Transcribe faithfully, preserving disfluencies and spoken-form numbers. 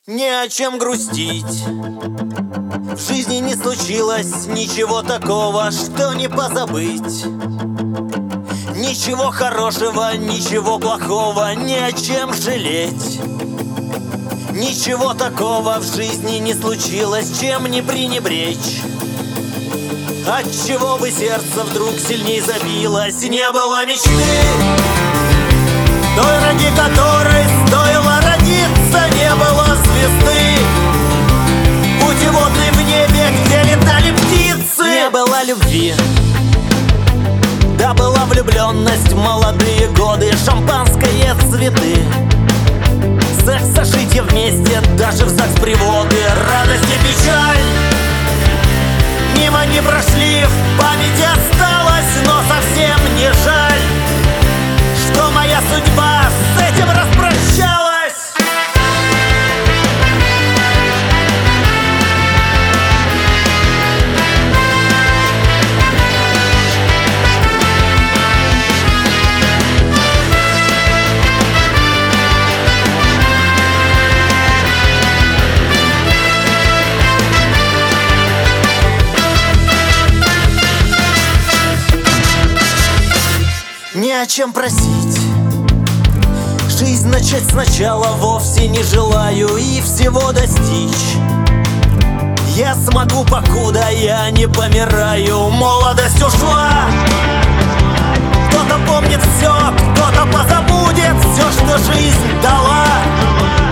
Не о чем грустить. В жизни не случилось ничего такого, что не позабыть. Ничего хорошего, ничего плохого, не о чем жалеть. Ничего такого в жизни не случилось, чем не пренебречь. Отчего бы сердце вдруг сильней забилось? Не было мечты, той, ради которой стоило родиться. Не было звезды, путеводной в небе, где летали птицы. Не было любви, да была влюбленность, молодые годы, шампанское, цветы. Секс, сожитие вместе, даже в ЗАГС-приводы. Радость и печаль мимо не прошли, в памяти осталось, но совсем не жаль, что моя судьба с этим распрощалась. Не о чем просить, жизнь начать сначала вовсе не желаю и всего достичь. Я смогу, покуда я не помираю. Молодость ушла, кто-то помнит все, кто-то позабудет все, что жизнь дала.